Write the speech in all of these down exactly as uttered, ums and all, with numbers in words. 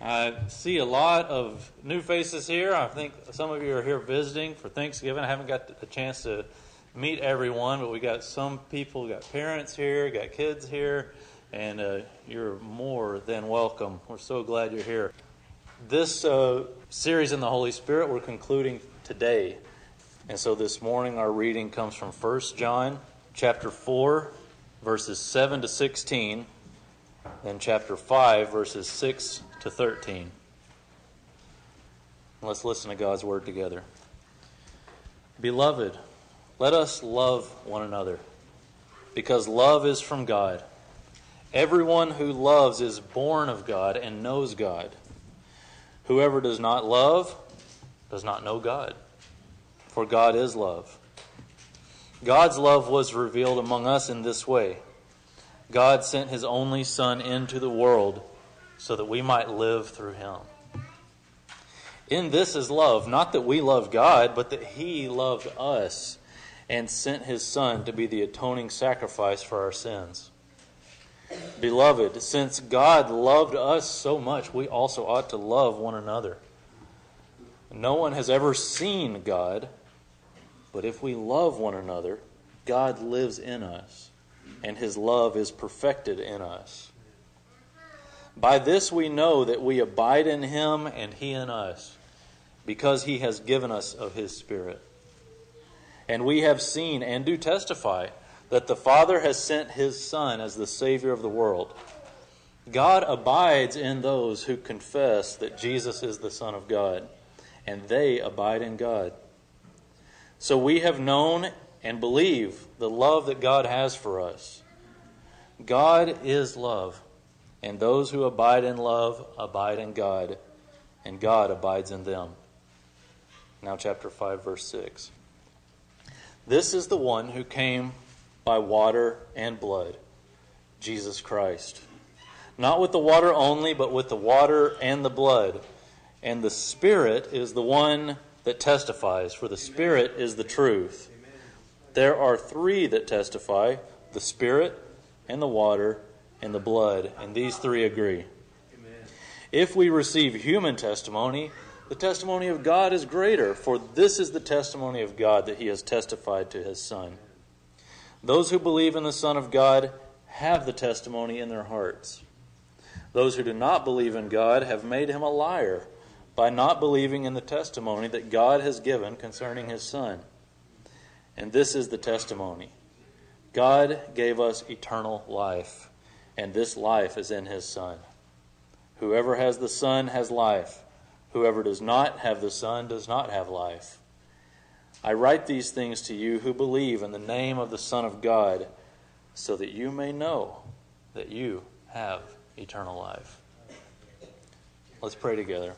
I see a lot of new faces here. I think some of you are here visiting for Thanksgiving. I haven't got a chance to meet everyone, but we got some people, we got parents here, got kids here, and uh, you're more than welcome. We're so glad you're here. This uh, series in the Holy Spirit we're concluding today. And so this morning our reading comes from First John chapter four, verses seven to sixteen, then chapter five, verses six to thirteen. Let's listen to God's word together. Beloved, let us love one another, because love is from God. Everyone who loves is born of God and knows God. Whoever does not love does not know God, for God is love. God's love was revealed among us in this way. God sent His only Son into the world so that we might live through Him. In this is love, not that we love God, but that He loved us and sent His Son to be the atoning sacrifice for our sins. Beloved, since God loved us so much, we also ought to love one another. No one has ever seen God, but if we love one another, God lives in us, and His love is perfected in us. By this we know that we abide in Him and He in us, because He has given us of His Spirit. And we have seen and do testify that the Father has sent His Son as the Savior of the world. God abides in those who confess that Jesus is the Son of God, and they abide in God. So we have known and believe the love that God has for us. God is love, and those who abide in love abide in God, and God abides in them. Now chapter five, verse six. This is the one who came by water and blood, Jesus Christ. Not with the water only, but with the water and the blood. And the Spirit is the one that testifies, for the Spirit is the truth. There are three that testify, the Spirit and the water and the blood, and these three agree. If we receive human testimony, the testimony of God is greater, for this is the testimony of God that He has testified to His Son. Those who believe in the Son of God have the testimony in their hearts. Those who do not believe in God have made Him a liar by not believing in the testimony that God has given concerning His Son. And this is the testimony. God gave us eternal life, and this life is in His Son. Whoever has the Son has life. Whoever does not have the Son does not have life. I write these things to you who believe in the name of the Son of God, so that you may know that you have eternal life. Let's pray together.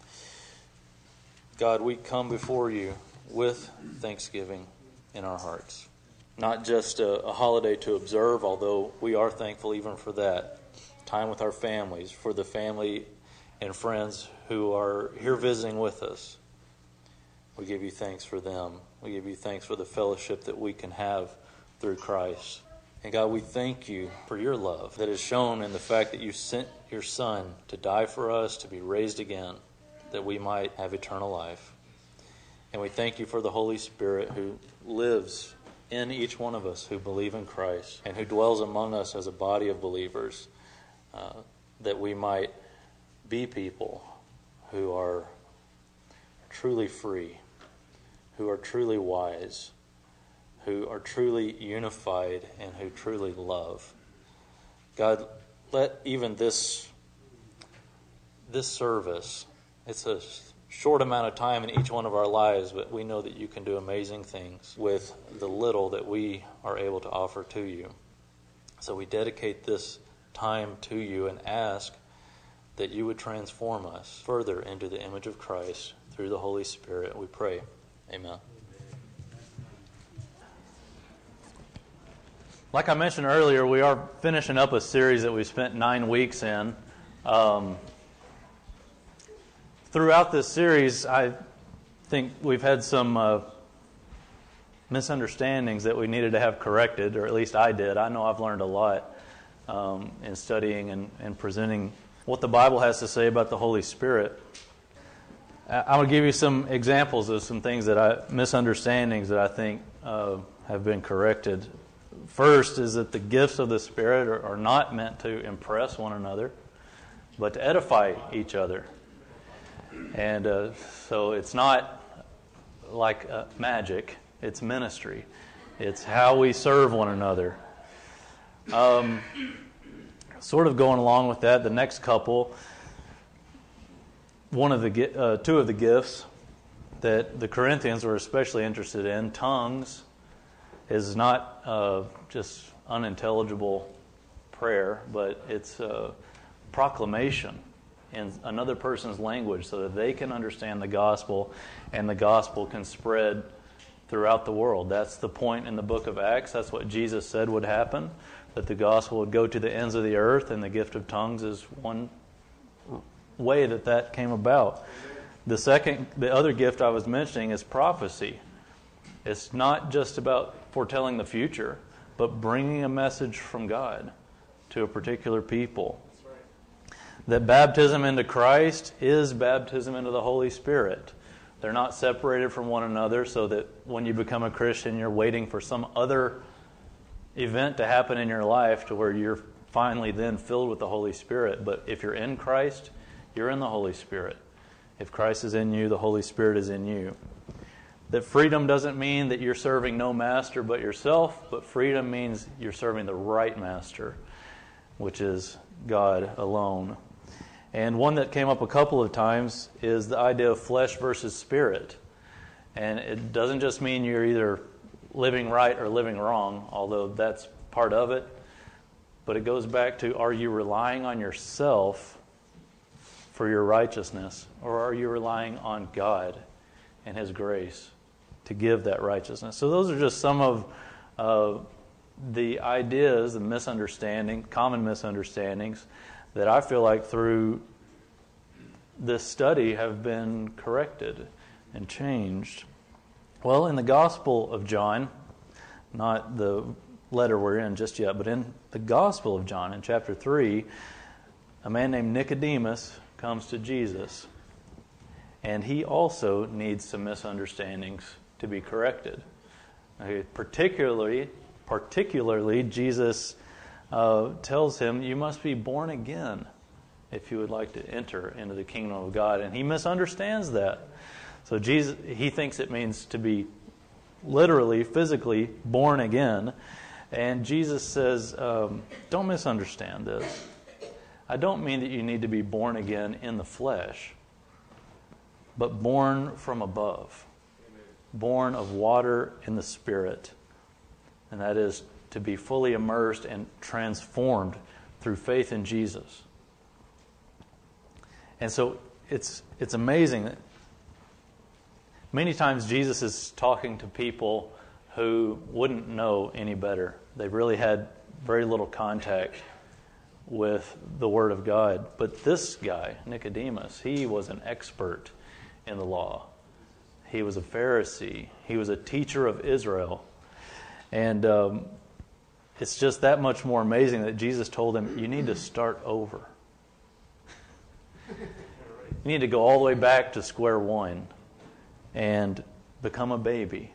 God, we come before you with thanksgiving in our hearts. Not just a, a holiday to observe, although we are thankful even for that. Time with our families, for the family and friends who are here visiting with us. We give you thanks for them. We give you thanks for the fellowship that we can have through Christ. And God, we thank you for your love that is shown in the fact that you sent your Son to die for us, to be raised again, that we might have eternal life. And we thank you for the Holy Spirit who lives in each one of us who believe in Christ and who dwells among us as a body of believers, uh, that we might be people who are truly free, who are truly wise, who are truly unified, and who truly love. God, let even this, this service, it's a short amount of time in each one of our lives, but we know that you can do amazing things with the little that we are able to offer to you. So we dedicate this time to you and ask that you would transform us further into the image of Christ through the Holy Spirit. We pray. Amen. Like I mentioned earlier, we are finishing up a series that we spent nine weeks in. Um, throughout this series, I think we've had some uh, misunderstandings that we needed to have corrected, or at least I did. I know I've learned a lot um, in studying and, and presenting what the Bible has to say about the Holy Spirit. I'm going to give you some examples of some things that I, misunderstandings that I think uh, have been corrected. First is that the gifts of the Spirit are, are not meant to impress one another, but to edify each other. And uh, so it's not like uh, magic, it's ministry. It's how we serve one another. Um, sort of going along with that, the next couple, one of the uh, two of the gifts that the Corinthians were especially interested in, tongues, is not uh, just unintelligible prayer, but it's uh, proclamation in another person's language so that they can understand the gospel and the gospel can spread throughout the world. That's the point in the book of Acts. That's what Jesus said would happen, that the gospel would go to the ends of the earth, and the gift of tongues is one way that that came about. The second, the other gift I was mentioning is prophecy. It's not just about foretelling the future, but bringing a message from God to a particular people. That baptism into Christ is baptism into the Holy Spirit. They're not separated from one another, so that when you become a Christian, you're waiting for some other event to happen in your life to where you're finally then filled with the Holy Spirit. But if you're in Christ, you're in the Holy Spirit. If Christ is in you, the Holy Spirit is in you. That freedom doesn't mean that you're serving no master but yourself, but freedom means you're serving the right master, which is God alone. And one that came up a couple of times is the idea of flesh versus spirit. And it doesn't just mean you're either living right or living wrong, although that's part of it. But it goes back to, are you relying on yourself for your righteousness, or are you relying on God and His grace to give that righteousness? So those are just some of uh, the ideas, the misunderstanding, common misunderstandings that I feel like through this study have been corrected and changed. Well, in the Gospel of John, not the letter we're in just yet, but in the Gospel of John, in chapter three, a man named Nicodemus comes to Jesus, and he also needs some misunderstandings to be corrected. Okay, particularly, particularly, Jesus uh, tells him, you must be born again if you would like to enter into the kingdom of God. And he misunderstands that. So Jesus, he thinks it means to be literally, physically born again. And Jesus says, um, don't misunderstand this. I don't mean that you need to be born again in the flesh, but born from above. Amen. Born of water and the Spirit. And that is to be fully immersed and transformed through faith in Jesus. And so it's it's amazing that many times Jesus is talking to people who wouldn't know any better. They've really had very little contact with the Word of God. But this guy, Nicodemus, he was an expert in the law. He was a Pharisee. He was a teacher of Israel. And um, it's just that much more amazing that Jesus told him, you need to start over. You need to go all the way back to square one and become a baby.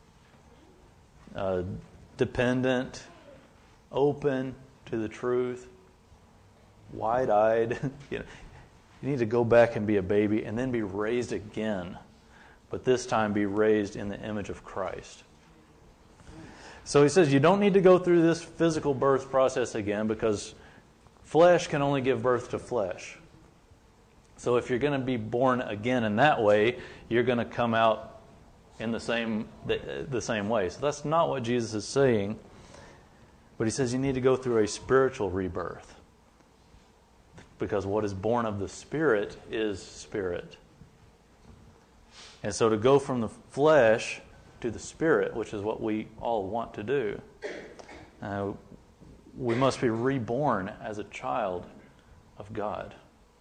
Uh, dependent, open to the truth, wide-eyed. You know, you need to go back and be a baby and then be raised again, but this time be raised in the image of Christ. So he says you don't need to go through this physical birth process again because flesh can only give birth to flesh. So if you're going to be born again in that way, you're going to come out in the same the, the same way. So that's not what Jesus is saying. But he says you need to go through a spiritual rebirth. Because what is born of the Spirit is spirit. And so to go from the flesh to the Spirit, which is what we all want to do, uh, we must be reborn as a child of God,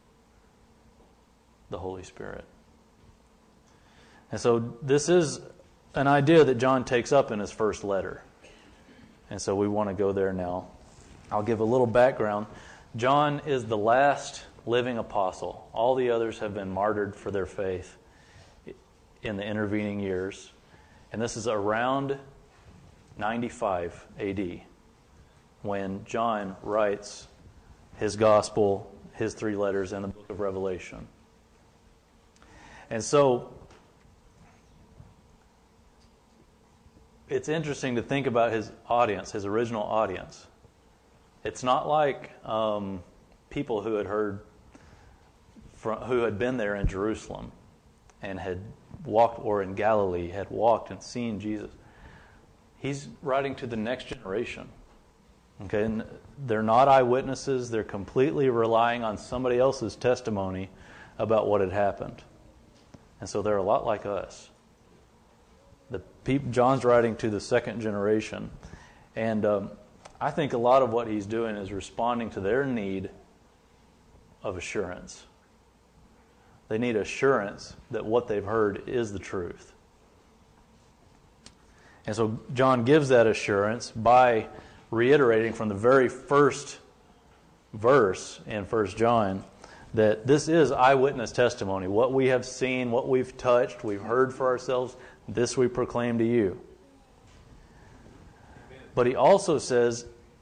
the Holy Spirit. And so this is an idea that John takes up in his first letter. And so we want to go there now. I'll give a little background. John is the last living apostle. All the others have been martyred for their faith in the intervening years. And this is around ninety-five A D when John writes his gospel, his three letters, and the book of Revelation. And so it's interesting to think about his audience, his original audience. It's not like um, people who had heard, from, who had been there in Jerusalem and had walked, or in Galilee, had walked and seen Jesus. He's writing to the next generation. Okay, and they're not eyewitnesses. They're completely relying on somebody else's testimony about what had happened. And so they're a lot like us. The people, John's writing to the second generation. And um, I think a lot of what he's doing is responding to their need of assurance. They need assurance that what they've heard is the truth. And so John gives that assurance by reiterating from the very first verse in First John that this is eyewitness testimony. What we have seen, what we've touched, we've heard for ourselves, this we proclaim to you. But he also says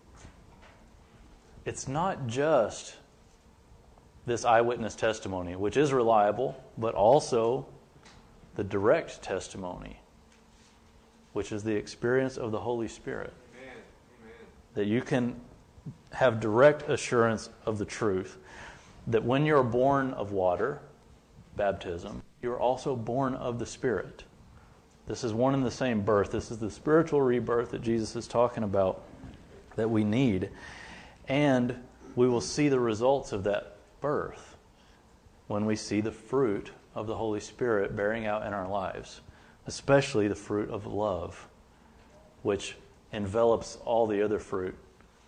it's not just this eyewitness testimony, which is reliable, but also the direct testimony, which is the experience of the Holy Spirit. Amen. Amen. That you can have direct assurance of the truth. That when you're born of water, baptism, you're also born of the Spirit. This is one and the same birth. This is the spiritual rebirth that Jesus is talking about that we need. And we will see the results of that birth when we see the fruit of the Holy Spirit bearing out in our lives, especially the fruit of love, which envelops all the other fruit.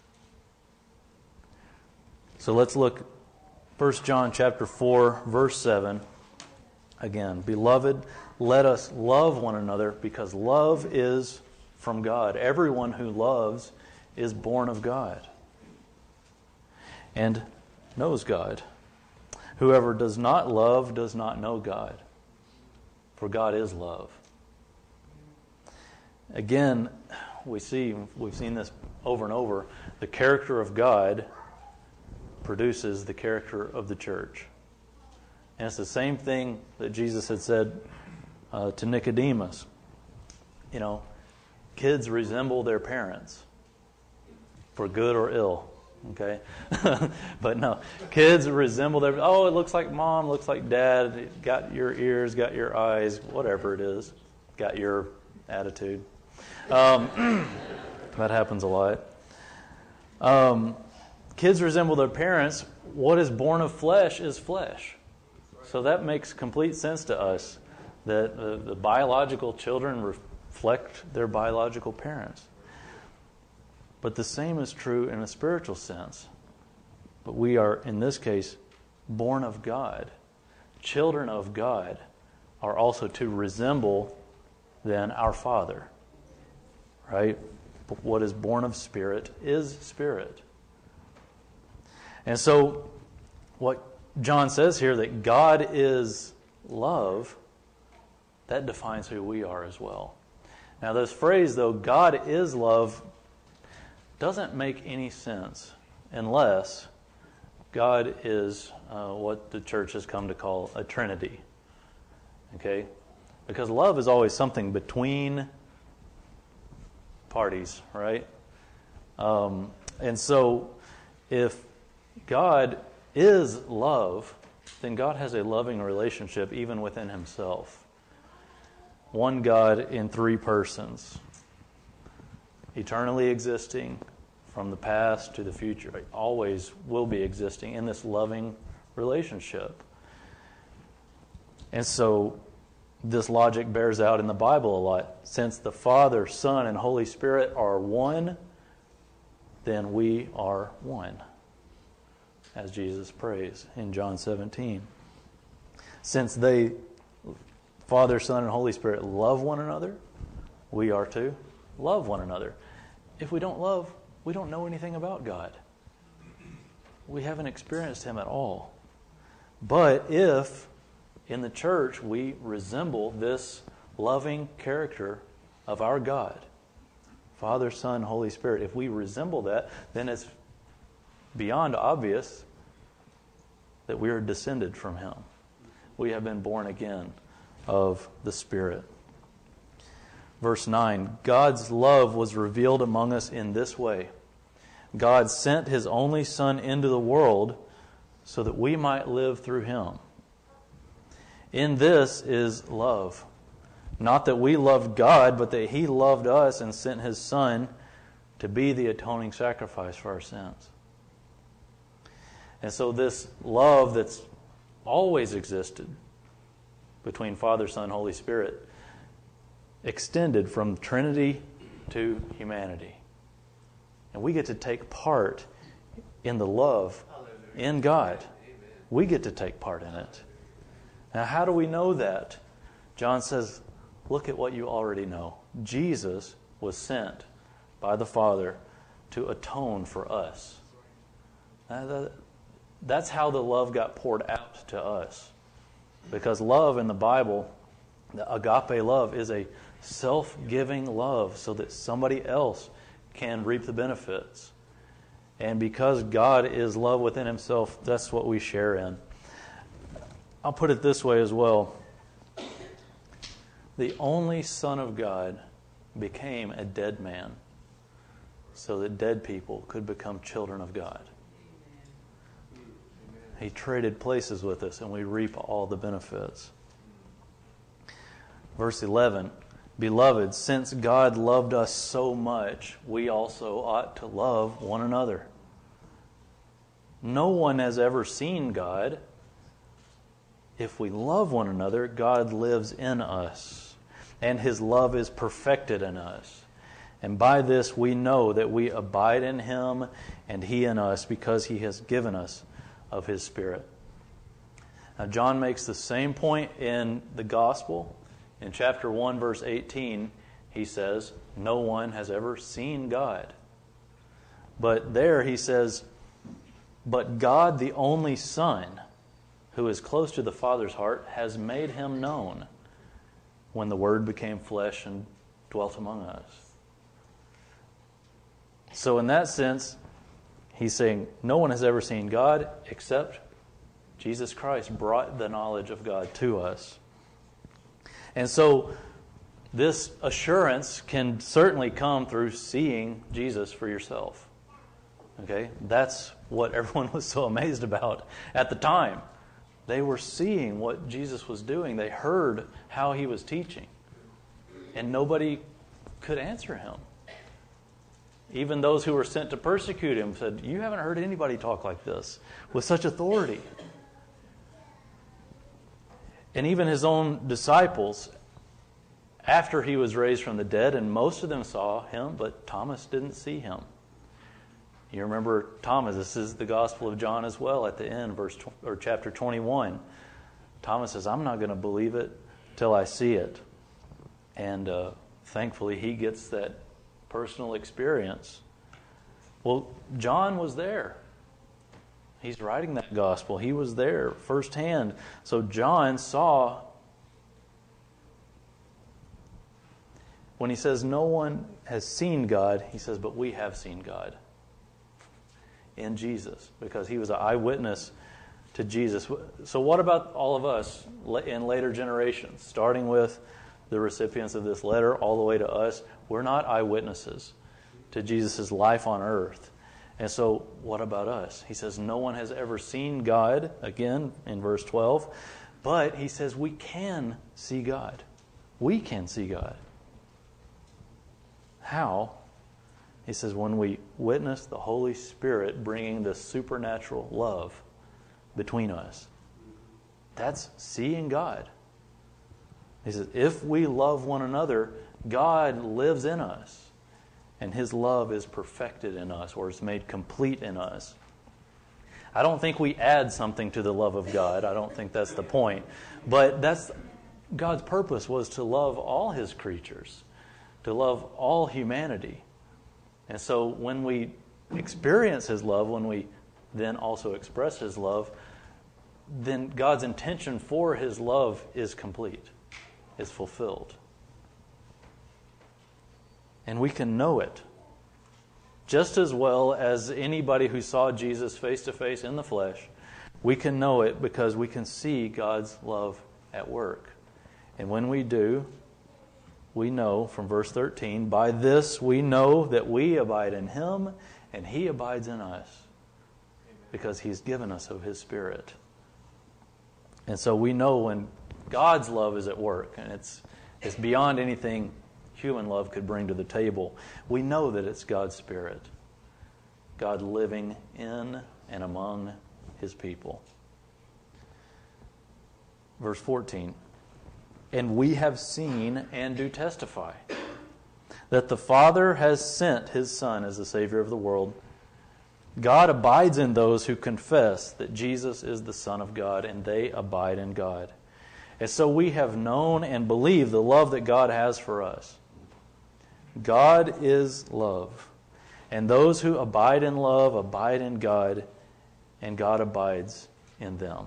So let's look First John chapter four, verse seven. Again, beloved, let us love one another because love is from God. Everyone who loves is born of God and knows God. Whoever does not love does not know God, for God is love. Again, we see, we've seen this over and over, the character of God produces the character of the church. And it's the same thing that Jesus had said uh, to Nicodemus. You know, kids resemble their parents for good or ill. Okay? But no, kids resemble their, oh, it looks like mom, looks like dad, it got your ears, got your eyes, whatever it is, got your attitude. Um, that happens a lot. Um, kids resemble their parents. What is born of flesh is flesh. So that makes complete sense to us, that the, the biological children reflect their biological parents. But the same is true in a spiritual sense. But we are, in this case, born of God. Children of God are also to resemble, then, our Father. Right? But what is born of Spirit is Spirit. And so, what John says here, that God is love, that defines who we are as well. Now, this phrase, though, God is love, doesn't make any sense unless God is uh, what the church has come to call a Trinity. Okay? Because love is always something between parties, right? Um, and so, if God is love, then God has a loving relationship even within himself. One God in three persons, eternally existing from the past to the future, always will be existing in this loving relationship. And so this logic bears out in the Bible a lot. Since the Father, Son, and Holy Spirit are one, then we are one, as Jesus prays in John seventeen. Since they, Father, Son, and Holy Spirit, love one another, we are to love one another. If we don't love, we don't know anything about God. We haven't experienced him at all. But if in the church we resemble this loving character of our God, Father, Son, Holy Spirit, if we resemble that, then it's beyond obvious that we are descended from Him. We have been born again of the Spirit. Verse nine, God's love was revealed among us in this way. God sent His only Son into the world so that we might live through Him. In this is love. Not that we loved God, but that He loved us and sent His Son to be the atoning sacrifice for our sins. And so this love that's always existed between Father, Son, Holy Spirit extended from Trinity to humanity. And we get to take part in the love in God. We get to take part in it. Now, how do we know that? John says, look at what you already know. Jesus was sent by the Father to atone for us. That's how the love got poured out to us. Because love in the Bible, the agape love, is a self-giving love so that somebody else can reap the benefits. And because God is love within Himself, that's what we share in. I'll put it this way as well. The only Son of God became a dead man so that dead people could become children of God. He traded places with us, and we reap all the benefits. Verse eleven, Beloved, since God loved us so much, we also ought to love one another. No one has ever seen God. If we love one another, God lives in us, and His love is perfected in us. And by this we know that we abide in Him and He in us, because He has given us of His Spirit. Now, John makes the same point in the Gospel. In chapter one, verse eighteen, he says, no one has ever seen God. But there he says, but God, the only Son, who is close to the Father's heart, has made Him known when the Word became flesh and dwelt among us. So in that sense, he's saying no one has ever seen God except Jesus Christ brought the knowledge of God to us. And so this assurance can certainly come through seeing Jesus for yourself. Okay? That's what everyone was so amazed about at the time. They were seeing what Jesus was doing. They heard how He was teaching. And nobody could answer Him. Even those who were sent to persecute Him said, you haven't heard anybody talk like this with such authority. And even His own disciples, after He was raised from the dead, and most of them saw Him, but Thomas didn't see Him. You remember Thomas, this is the Gospel of John as well at the end, verse or chapter twenty-one. Thomas says, I'm not going to believe it till I see it. And uh, thankfully he gets that personal experience. Well, John was there. He's writing that gospel. He was there firsthand. So John saw, when he says no one has seen God, he says, but we have seen God in Jesus, because he was an eyewitness to Jesus. So what about all of us in later generations, starting with the recipients of this letter all the way to us? We're not eyewitnesses to Jesus' life on earth. And so what about us? He says no one has ever seen God, again in verse twelve, but he says we can see God. We can see God. How? He says when we witness the Holy Spirit bringing this supernatural love between us. That's seeing God. He says if we love one another, God lives in us. And His love is perfected in us, or is made complete in us. I don't think we add something to the love of God. I don't think that's the point. But that's God's purpose, was to love all His creatures, to love all humanity. And so when we experience His love, when we then also express His love, then God's intention for his love is complete, is fulfilled. And we can know it just as well as anybody who saw Jesus face to face in the flesh. We can know it because we can see God's love at work. And when we do, we know from verse thirteen, by this we know that we abide in him and he abides in us, because he's given us of his Spirit. And so we know when God's love is at work, and it's it's beyond anything human love could bring to the table. We know that it's God's Spirit, God living in and among his people. Verse fourteen, and we have seen and do testify that the Father has sent his Son as the Savior of the world. God abides in those who confess that Jesus is the Son of God, and they abide in God. And so we have known and believed the love that God has for us. God is love, and those who abide in love abide in God, and God abides in them.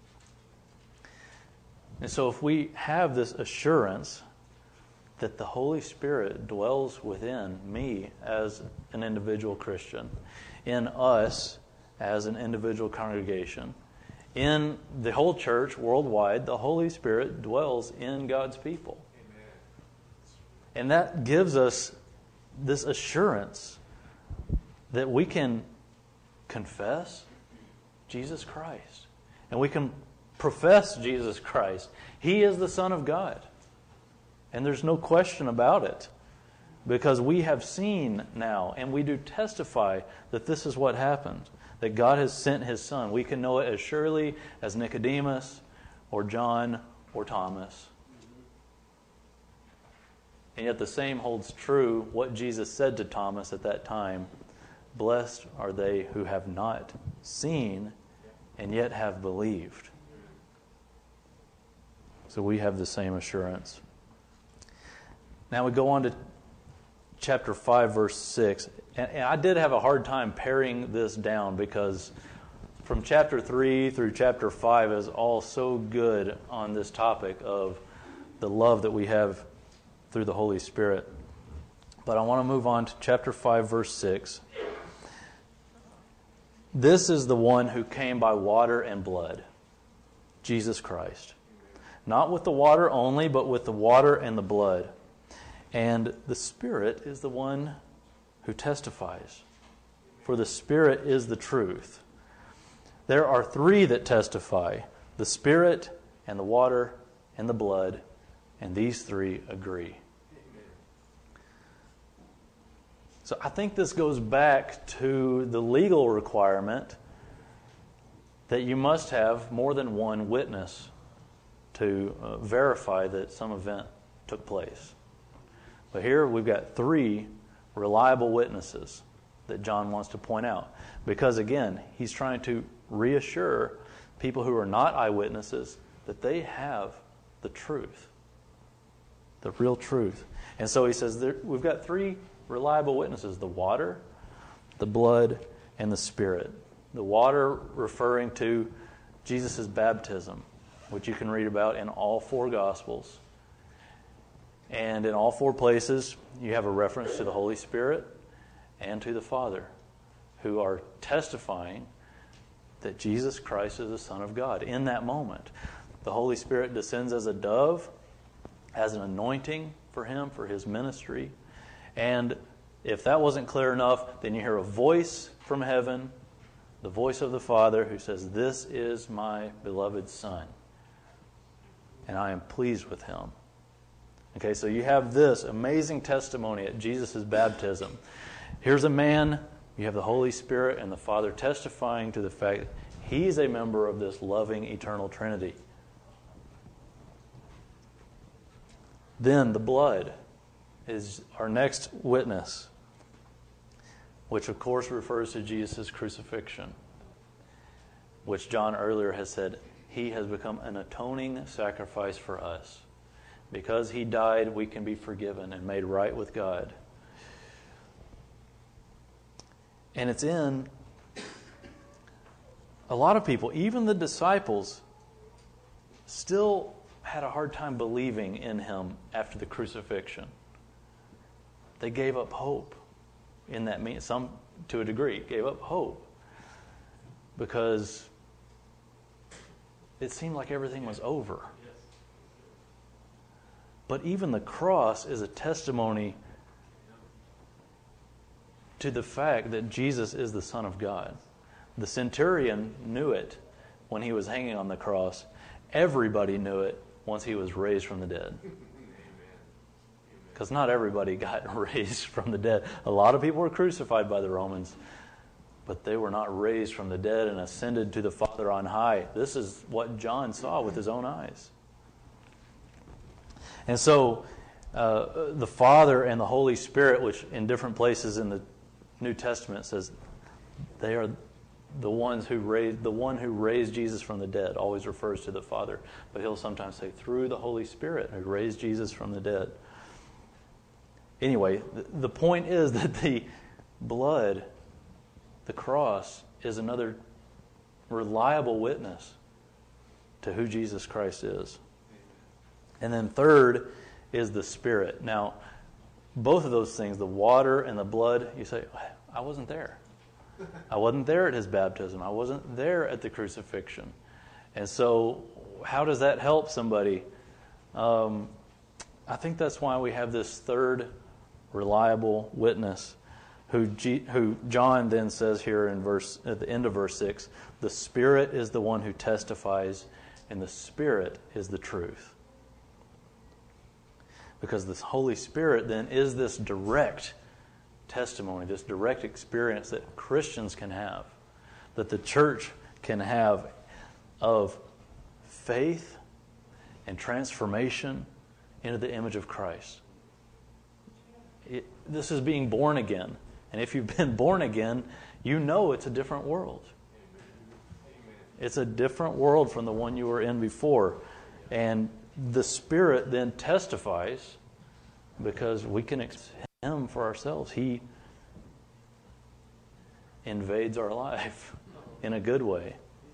And so if we have this assurance that the Holy Spirit dwells within me as an individual Christian, in us as an individual congregation, in the whole church worldwide, the Holy Spirit dwells in God's people. Amen. And that gives us this assurance that we can confess Jesus Christ. And we can profess Jesus Christ. He is the Son of God. And there's no question about it. Because we have seen now, and we do testify that this is what happened. That God has sent his Son. We can know it as surely as Nicodemus or John or Thomas. And yet the same holds true what Jesus said to Thomas at that time. Blessed are they who have not seen and yet have believed. So we have the same assurance. Now we go on to chapter five, verse six. And I did have a hard time paring this down because from chapter three through chapter five is all so good on this topic of the love that we have through the Holy Spirit. But I want to move on to chapter five, verse six. This is the one who came by water and blood, Jesus Christ. Not with the water only, but with the water and the blood. And the Spirit is the one who testifies. For the Spirit is the truth. There are three that testify, the Spirit and the water and the blood, and these three agree. So I think this goes back to the legal requirement that you must have more than one witness to uh, verify that some event took place. But here we've got three reliable witnesses that John wants to point out. Because again, he's trying to reassure people who are not eyewitnesses that they have the truth. The real truth. And so he says there, we've got three reliable witnesses. The water, the blood, and the Spirit. The water referring to Jesus' baptism, which you can read about in all four Gospels. And in all four places, you have a reference to the Holy Spirit and to the Father, who are testifying that Jesus Christ is the Son of God. In that moment, the Holy Spirit descends as a dove, as an anointing for him, for his ministry. And if that wasn't clear enough, then you hear a voice from heaven, the voice of the Father, who says, "This is my beloved Son, and I am pleased with him." Okay, so you have this amazing testimony at Jesus' baptism. Here's a man, you have the Holy Spirit and the Father testifying to the fact that he's a member of this loving eternal Trinity. Then the blood is our next witness, which of course refers to Jesus' crucifixion, which John earlier has said, he has become an atoning sacrifice for us. Because he died, we can be forgiven and made right with God. And it's in a lot of people, even the disciples, still had a hard time believing in him after the crucifixion. They gave up hope in that mean some to a degree gave up hope because it seemed like everything was over. But even the cross is a testimony to the fact that Jesus is the Son of God. The centurion knew it when he was hanging on the cross. Everybody knew it once he was raised from the dead. Because not everybody got raised from the dead. A lot of people were crucified by the Romans, but they were not raised from the dead and ascended to the Father on high. This is what John saw with his own eyes. And so uh, the Father and the Holy Spirit, which in different places in the New Testament says they are the ones who raised, the one who raised Jesus from the dead, always refers to the Father. But he'll sometimes say through the Holy Spirit who raised Jesus from the dead. Anyway, the point is that the blood, the cross, is another reliable witness to who Jesus Christ is. And then third is the Spirit. Now, both of those things, the water and the blood, you say, I wasn't there. I wasn't there at his baptism. I wasn't there at the crucifixion. And so how does that help somebody? Um, I think that's why we have this third reliable witness who, G, who John then says here in verse at the end of verse six, the Spirit is the one who testifies, and the Spirit is the truth. Because the Holy Spirit then is this direct testimony, this direct experience that Christians can have, that the church can have of faith and transformation into the image of Christ. It, this is being born again. And if you've been born again, you know it's a different world. It's a different world from the one you were in before. And the Spirit then testifies because we can accept Him for ourselves. He invades our life in a good way.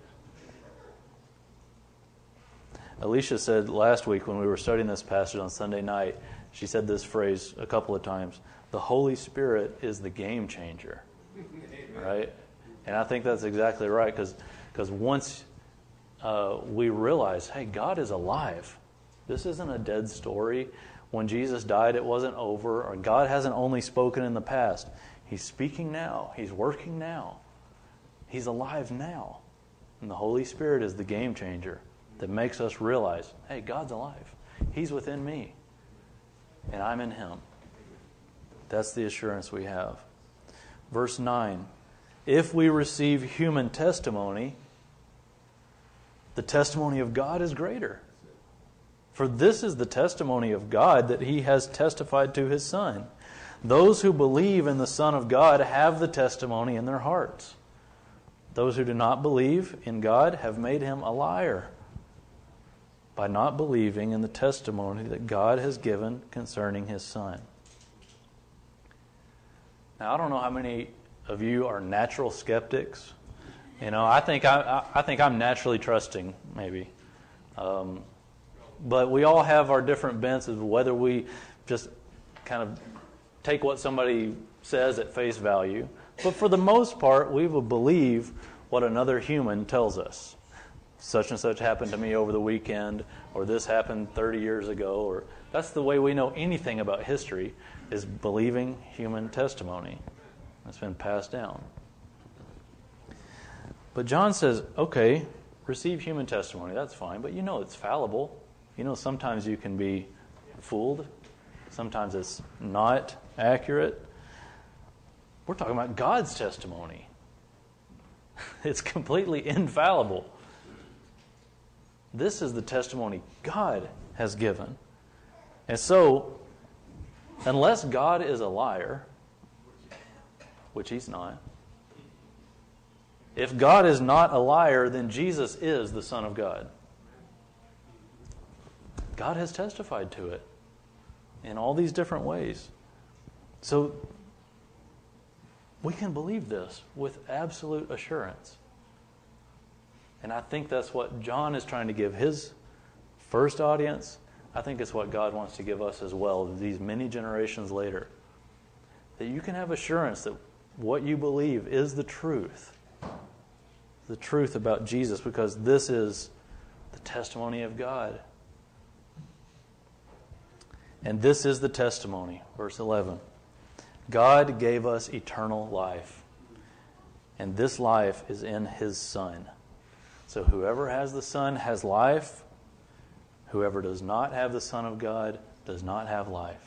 Alicia said last week when we were studying this passage on Sunday night, she said this phrase a couple of times, the Holy Spirit is the game changer. Right? And I think that's exactly right, because because once uh, we realize, hey, God is alive. This isn't a dead story. When Jesus died, it wasn't over. Or God hasn't only spoken in the past. He's speaking now. He's working now. He's alive now. And the Holy Spirit is the game changer that makes us realize, hey, God's alive. He's within me. And I'm in Him. That's the assurance we have. Verse nine. If we receive human testimony, the testimony of God is greater. For this is the testimony of God that He has testified to His Son. Those who believe in the Son of God have the testimony in their hearts. Those who do not believe in God have made Him a liar by not believing in the testimony that God has given concerning His Son. Now, I don't know how many of you are natural skeptics. You know, I think I, I think I'm naturally trusting, maybe. Um, but we all have our different bents of whether we just kind of take what somebody says at face value. But for the most part, we will believe what another human tells us. Such and such happened to me over the weekend, or this happened thirty years ago, or that's the way we know anything about history, is believing human testimony that's been passed down. But John says, okay, receive human testimony, that's fine, but you know it's fallible. You know sometimes you can be fooled. Sometimes it's not accurate. We're talking about God's testimony. It's completely infallible. This is the testimony God has given. And so, unless God is a liar, which He's not, if God is not a liar, then Jesus is the Son of God. God has testified to it in all these different ways. So, we can believe this with absolute assurance. And I think that's what John is trying to give his first audience. I think it's what God wants to give us as well, these many generations later. That you can have assurance that what you believe is the truth. The truth about Jesus, because this is the testimony of God. And this is the testimony, verse eleven. God gave us eternal life, and this life is in His Son. So whoever has the Son has life. Whoever does not have the Son of God does not have life.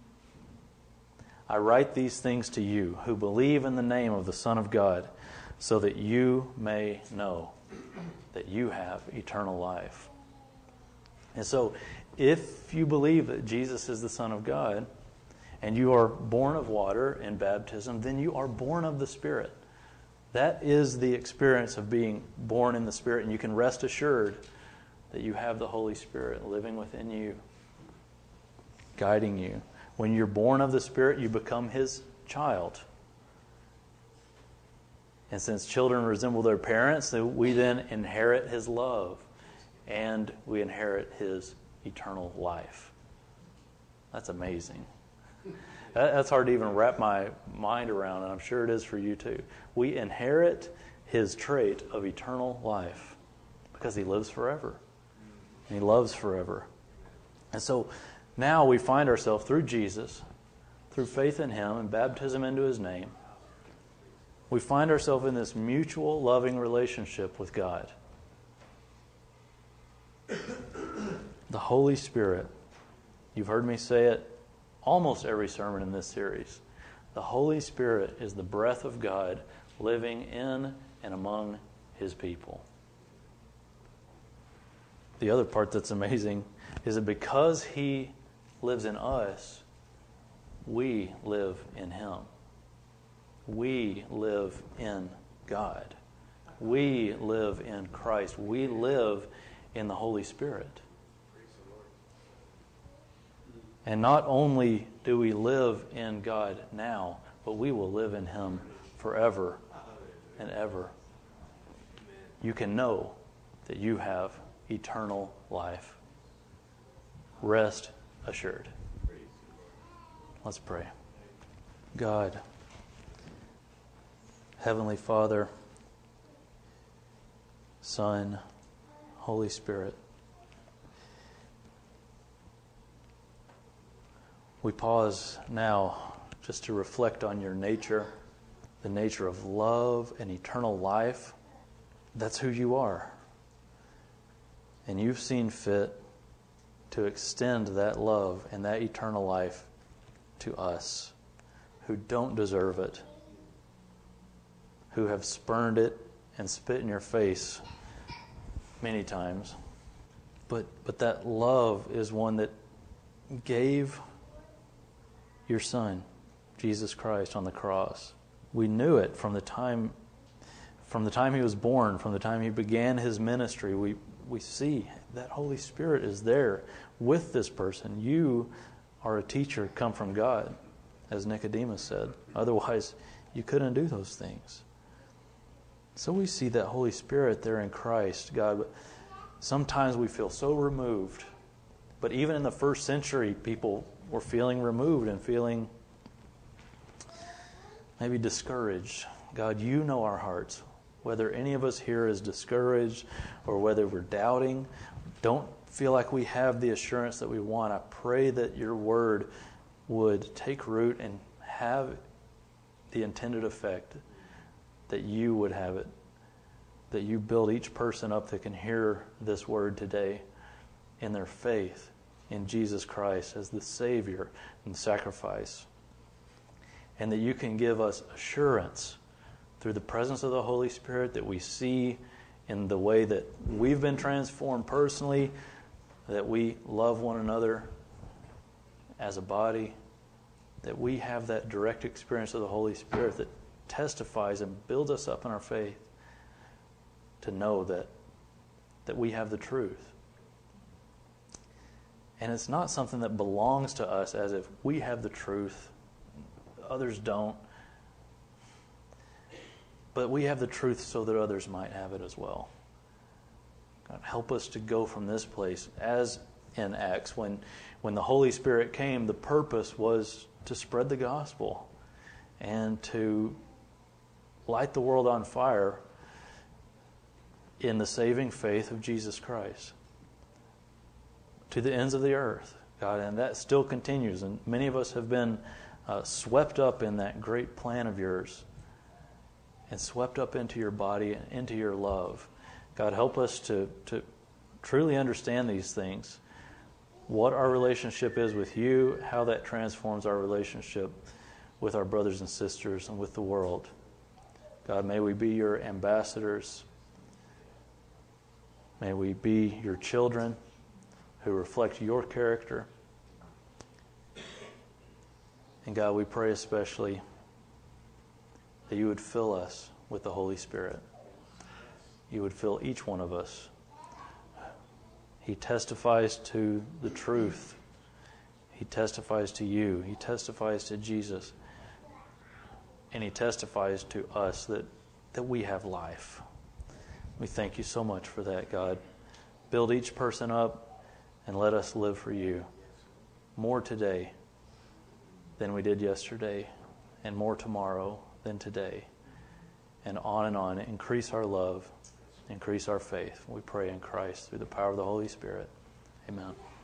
I write these things to you who believe in the name of the Son of God, so that you may know that you have eternal life. And so, if you believe that Jesus is the Son of God, and you are born of water in baptism, then you are born of the Spirit. That is the experience of being born in the Spirit, and you can rest assured that you have the Holy Spirit living within you, guiding you. When you're born of the Spirit, you become His child. And since children resemble their parents, we then inherit His love, and we inherit His eternal life. That's amazing. That's hard to even wrap my mind around, and I'm sure it is for you too. We inherit His trait of eternal life because He lives forever. And He loves forever. And so now we find ourselves through Jesus, through faith in Him and baptism into His name, we find ourselves in this mutual loving relationship with God. The Holy Spirit, you've heard me say it almost every sermon in this series. The Holy Spirit is the breath of God living in and among His people. The other part that's amazing is that because He lives in us, we live in Him. We live in God. We live in Christ. We live in the Holy Spirit. And not only do we live in God now, but we will live in Him forever and ever. You can know that you have eternal life. Rest assured. Let's pray. God, Heavenly Father, Son, Holy Spirit, we pause now just to reflect on your nature, the nature of love and eternal life. That's who you are. And you've seen fit to extend that love and that eternal life to us who don't deserve it, who have spurned it and spit in your face many times. But but that love is one that gave your Son, Jesus Christ, on the cross. We knew it from the time from the time He was born, from the time He began His ministry. We we see that Holy Spirit is there with this person. You are a teacher come from God, as Nicodemus said. Otherwise, you couldn't do those things. So we see that Holy Spirit there in Christ, God. But sometimes we feel so removed. But even in the first century, people were feeling removed and feeling maybe discouraged. God, you know our hearts. Whether any of us here is discouraged or whether we're doubting, don't feel like we have the assurance that we want. I pray that your word would take root and have the intended effect that you would have it, that you build each person up that can hear this word today in their faith in Jesus Christ as the Savior and sacrifice, and that you can give us assurance through the presence of the Holy Spirit that we see in the way that we've been transformed personally, that we love one another as a body, that we have that direct experience of the Holy Spirit that testifies and builds us up in our faith to know that that we have the truth. And it's not something that belongs to us as if we have the truth, others don't. But we have the truth so that others might have it as well. God, help us to go from this place as in Acts. When, when the Holy Spirit came, the purpose was to spread the gospel and to light the world on fire in the saving faith of Jesus Christ to the ends of the earth, God. And that still continues. And many of us have been uh, swept up in that great plan of yours and swept up into your body and into your love. God, help us to, to truly understand these things, what our relationship is with you, how that transforms our relationship with our brothers and sisters and with the world. God, may we be your ambassadors. May we be your children who reflect your character. And God, we pray especially that you would fill us with the Holy Spirit. You would fill each one of us. He testifies to the truth. He testifies to you. He testifies to Jesus. And he testifies to us that, that we have life. We thank you so much for that, God. Build each person up and let us live for you more today than we did yesterday, and more tomorrow than today, and on and on. Increase our love, increase our faith. We pray in Christ through the power of the Holy Spirit. Amen.